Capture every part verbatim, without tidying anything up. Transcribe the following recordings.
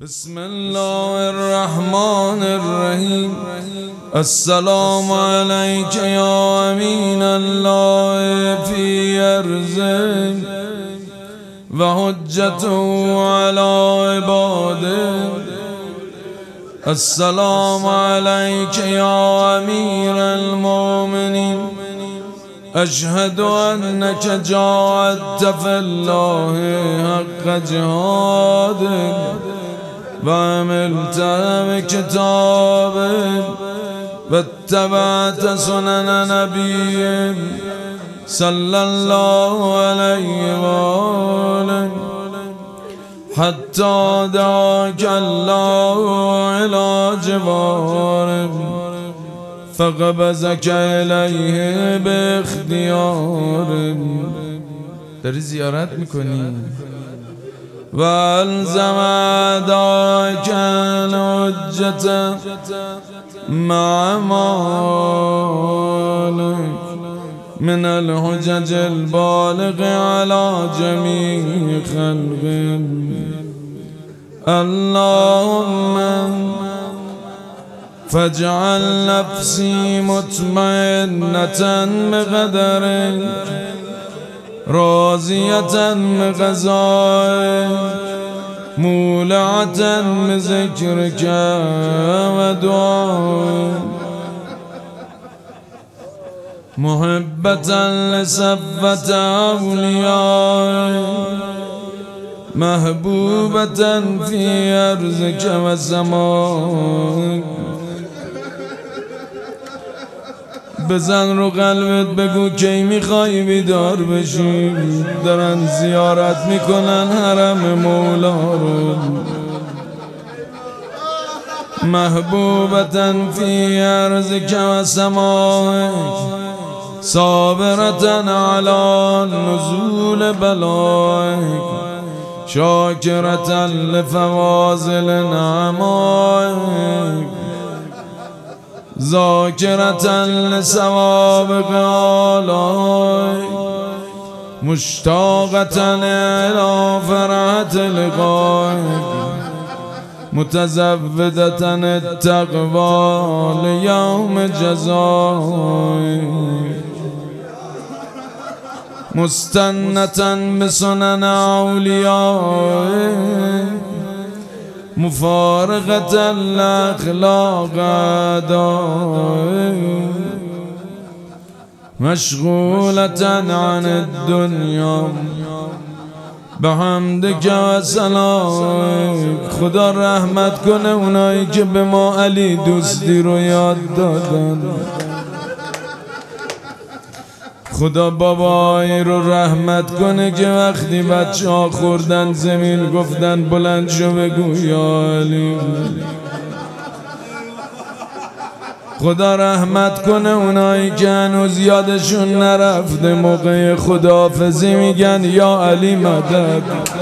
بسم الله الرحمن الرحیم. السلام علیک یا امین الله فی ارضه و حجته علی عباده. السلام علیک یا امیر المؤمنین. اشهد انک جاهدت فی الله حق جهاده و عملت بکتابه و اتبعت سنن نبی صلی الله علیه و آله حتی دعاک الله الی جواره فقبضک الیه به اختیاره. داری زیارت میکنی و الزم داک الحجت مع مالک من الحجج البالغ على جمیع خلق. اللهم فاجعل نفسی مطمئنة بقدرک راضیة بقضائک مولعة بذکرک و دعائک محبة لصفوة اولیائک محبوبة فی ارضک و سمائک. بزن رو قلبت بگو کی میخوای بیدار بشی. دارن زیارت میکنن حرم مولا رو. محبوبة فی ارضک و سمائک صابرة علی نزول بلائک شاکرة لفواضل نعمائک ذاکرة لثوابق آلائک مشتاقة الی فرحة لقائک متزودة التقوی لیوم جزائک مستنة بسنن اولیائک مفارقة الاخلاق اعدائک مشغولة عن الدنیا بحمدک و ثنائک. خدا رحمت کنه اونایی که به ما علی دوستی رو یاد دادن. خدا بابایی رو رحمت کنه که وقتی بچه ها خوردن زمین گفتن بلند شو بگو یا علی. خدا رحمت کنه اونایی که هنوز یادشون نرفته موقع خداحافظی میگن یا علی مدد.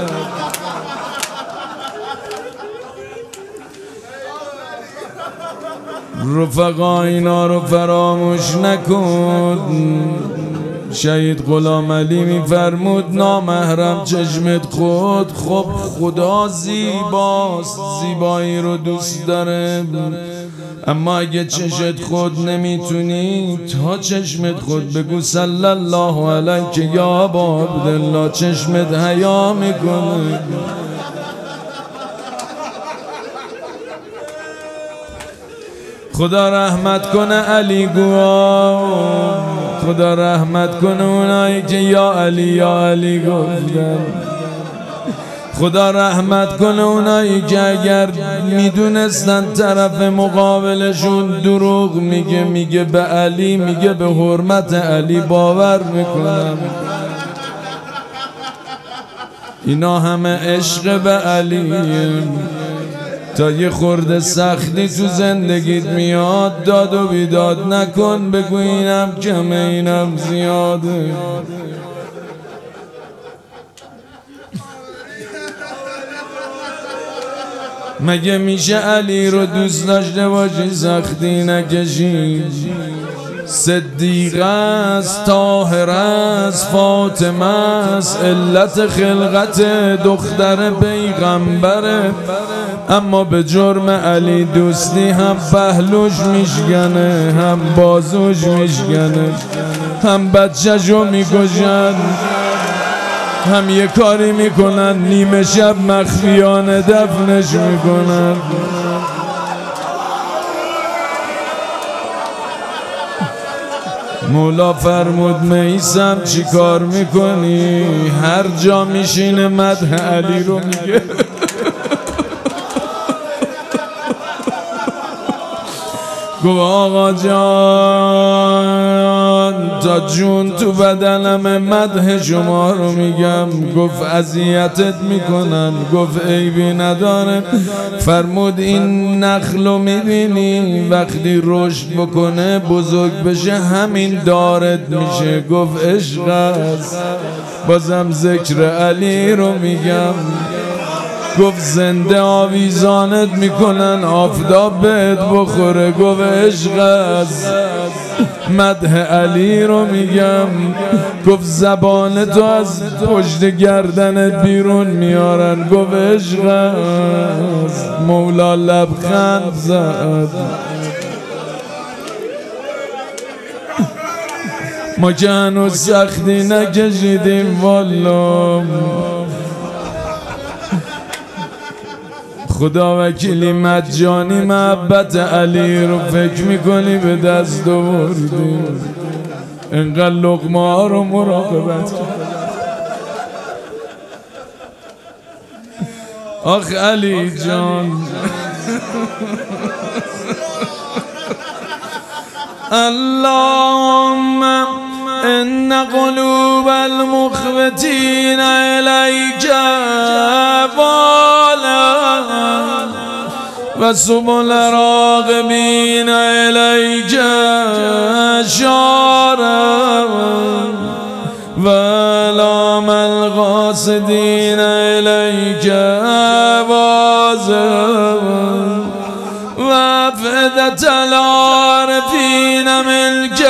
رفقا اینا رو فراموش نکن. شهید غلام علی میفرمود نامحرم چشمت خود. خب خدا زیباست، زیبایی رو دوست داره، اما اگه چشمت خود نمیتونی تا چشمت خود بگو صلی الله علیک یا ابا عبدالله. چشمت حیا میکنه. خدا رحمت کنه علی گوها. خدا رحمت کنه اونایی که یا علی یا علی گفتن. خدا رحمت کنه اونایی که اگر میدونستن طرف مقابلشون دروغ میگه میگه به علی، میگه به حرمت علی باور میکنم. اینا همه عشق به علی. تا یه خورده سختی تو زندگیت میاد داد و بیداد نکن. بگو اینم کمه اینم زیاده. مگه میشه علی رو دوست داشته باشی سختی نکشی؟ صدیق است، طاهر است، فاطمه است، علت خلقت دختر پیغمبره. اما به جرم علی دوستی هم پهلوش میشکنه، هم بازوش میشکنه، هم بچه‌شو میکشن، هم یه کاری میکنن نیمه شب مخفیانه دفنش میکنن. مولا فرمود میثم چی کار میکنی؟ هر جا میشینه مدح علی رو میگه. گفت آقا جان تا جون تو بدنم مدح شما رو میگم. گفت اذیتت میکنن؟ گفت عیبی نداره. فرمود این نخل رو میبینی وقتی رشد بکنه بزرگ بشه همین دارت میشه. گفت عشق است. بازم ذکر علی رو میگم. گفت زنده آویزانت میکنن آفتاب بهت بخوره. گفت عشق است. مدح علی رو میگم. گفت زبان تو از پشت گردنت بیرون میارن. گفت عشق است. مولا لبخند زد. ما که هنوز سختی نکشیدیم والا. خدا وکیلی مجانی محبت علی رو فکر میکنی به دست آوردی. انقدر لقمه ها رو مراقبت کرد. آخ علی جان اللهم ان قلوب المخبتین الیک و سبل راغبین الیک شارا و لام القاصدین الیک واضح و افئدة العارفین منک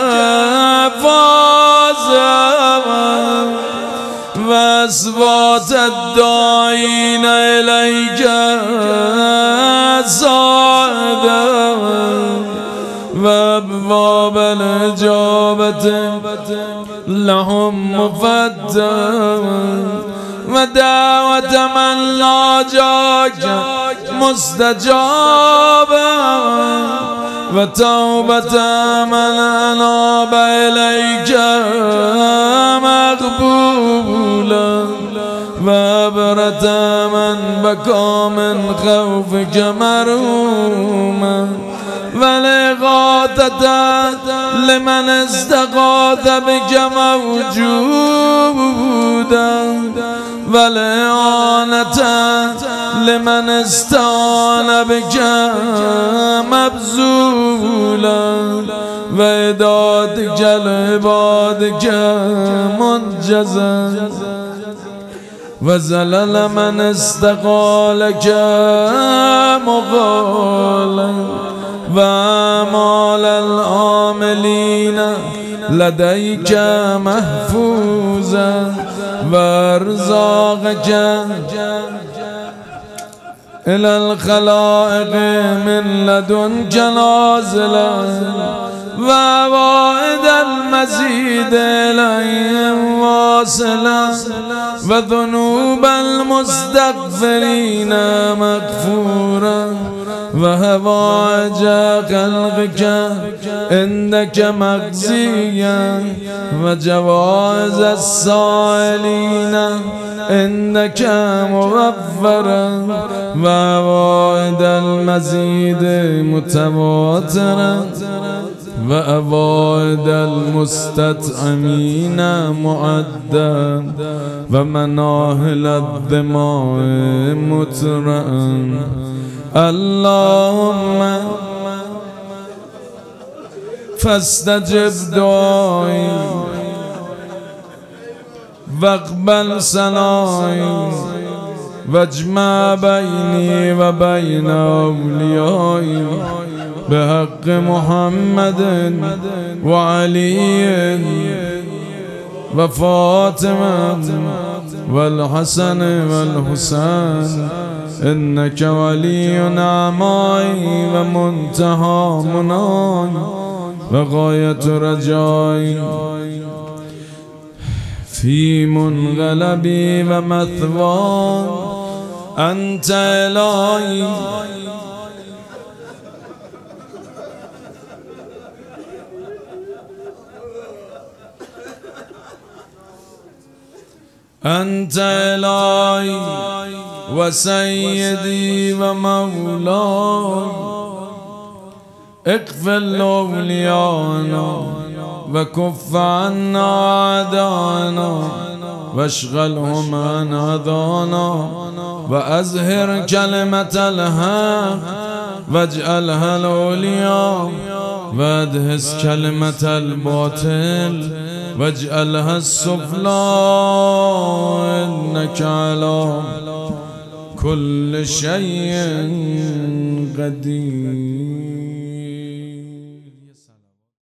فاضح و اصوات الداعین الیک صاعدا و ابواب الاجابة لهم مفتحا و دعوت من لاجاک مستجابا و توبت من اناب الیک مقبولا و عبرت من بکا من خوفک مرحوما و لغاثة لمن استغاث بک موجودا و لعانة لمن استعان بک مبذولا و عدادک لعبادک منجزا و زلل من استقالک مقالا و اعمال العاملین لدیک محفوظا و ارزاقک الى الخلائق من لدنک نازلا و عوائد المزید الیهم واصلا و ذنوب المستغفرین مغفورا و هوائج خلقک عندک مقضیا و جوائز السائلین عندک موفرا و عوائد المزید متواترا و عوائد المستطعمین معدا و مناهل الدماء مترعا. اللهم فاستجب دعایی واقبل ثنایی واجمع بيني وبين أوليائي بحق محمد وعلي وفاطمة والحسن والحسين إنك ولي نعمائي ومنتهى مناي وغاية رجائي في منغلبي ومثواي أنت إلهي أنت إلهي وسيدي ومولاي اغفر لأولياءنا وكف عنا أعداءنا واشغلهم عن أذانا وأزهر كلمة الحق واجعلها العليا وادهس كلمة الباطل واجعلها السفلى إنك على كل شيء قدير.